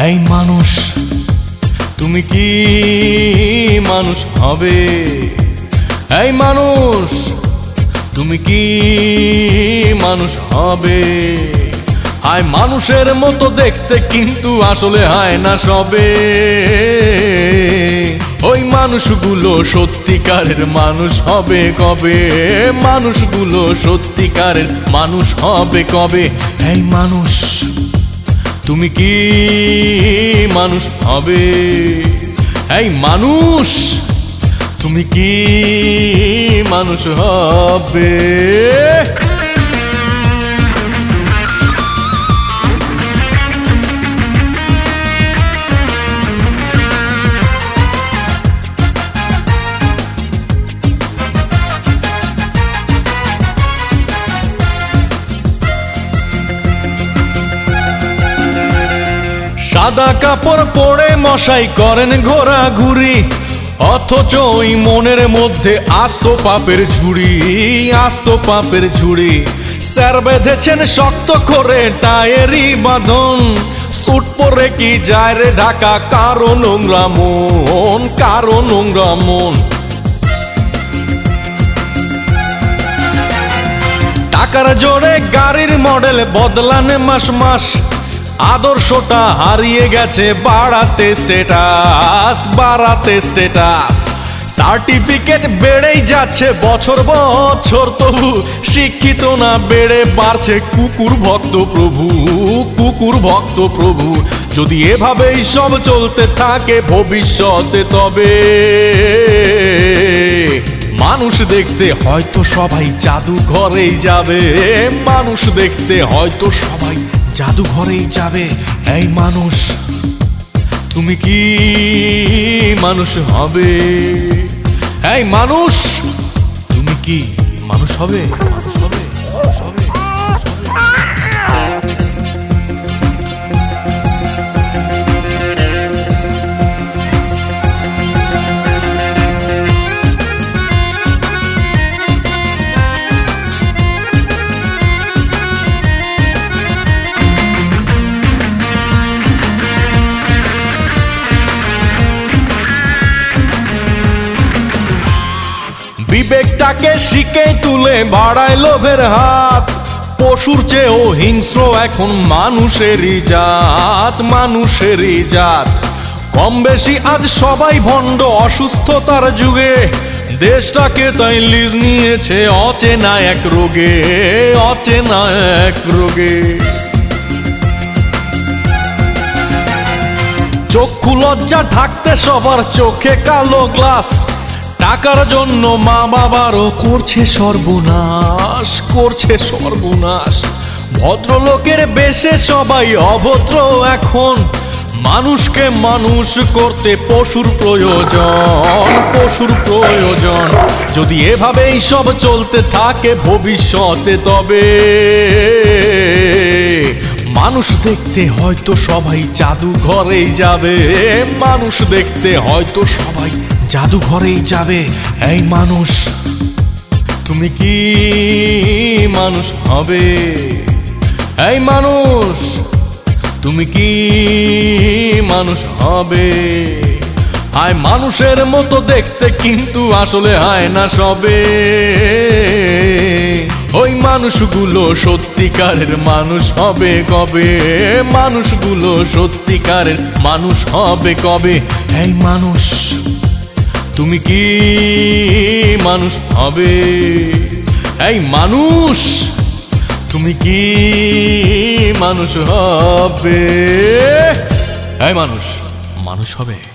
এই মানুষ তুমি কি মানুষ হবে? এই মানুষ তুমি কি মানুষ হবে? হয় মানুষের মতো দেখতে কিন্তু আসলে হয় না সবে। ওই মানুষগুলো সত্যিকারের মানুষ হবে কবে? মানুষগুলো সত্যিকারের মানুষ হবে কবে? এই মানুষ তুমি কি মানুষ হবে? এই মানুষ তুমি কি মানুষ হবে? সাদা কাপড় পরে মশাই করেন ঘোরাঘুরি, অথচ ওই মনের মধ্যে আস্ত পাপের ঝুড়ি, আস্ত পাপের ঝুড়ি। স্যার বেঁধেছেন শক্ত করে টায়েরই বাঁধন, স্যুট পরে কি যায় রে ঢাকা কারো নোংরা মন, কারো নোংরা মন। টাকার জোরে গাড়ির মডেল বদলানে মাস মাস, আদর্শটা হারিয়ে গেছে বাড়াতে স্ট্যাটাস, বাড়াতে স্ট্যাটাস। সার্টিফিকেট বেড়েই যাচ্ছে বছর বছর, তবু শিক্ষিত না বেড়ে বাড়ছে কুকুর ভক্ত প্রভু, কুকুর ভক্ত প্রভু। যদি এভাবেই সব চলতে থাকে ভবিষ্যতে, তবে মানুষ দেখতে হয়তো সবাই জাদুঘরেই যাবে, মানুষ দেখতে হয়তো সবাই জাদুঘরেই যাবে। এই মানুষ তুমি কি মানুষ হবে? এই মানুষ তুমি কি মানুষ হবে? মানুষ হবে, মানুষ হবে। বিবেকটাকে শিখে তুলে বাড়ায় লোভের হাত, পশুর চেয়েও হিংস্র এখন মানুষেরই জাত, মানুষেরই জাত। কম বেশি আজ সবাই ভণ্ড অসুস্থতার যুগে, দেশটাকে তাই লিজ নিয়েছে অচেনা এক রোগে, অচেনা এক রোগে। চক্ষু লজ্জা ঢাকতে সবার চোখে কালো গ্লাস, টাকার জন্য মা বাবারও করছে সর্বনাশ, করছে সর্বনাশ। ভদ্রলোকের বেশে সবাই অভদ্র এখন, মানুষকে মানুষ করতে পশুর প্রয়োজন, পশুর প্রয়োজন। যদি এভাবেই সব চলতে থাকে ভবিষ্যতে, তবে মানুষ দেখতে হয়তো সবাই জাদুঘরেই যাবে, মানুষ দেখতে হয়তো সবাই জাদুঘরেই যাবে। এই মানুষ তুমি কি মানুষ হবে? এই মানুষ তুমি কি মানুষ হবে? হয় মানুষের মতো দেখতে কিন্তু আসলে হয় না সবে। ওই মানুষগুলো সত্যিকারের মানুষ হবে কবে? মানুষগুলো সত্যিকারের মানুষ হবে কবে? এই মানুষ তুমি কি মানুষ হবে? এই মানুষ তুমি কি মানুষ হবে? এই মানুষ মানুষ হবে।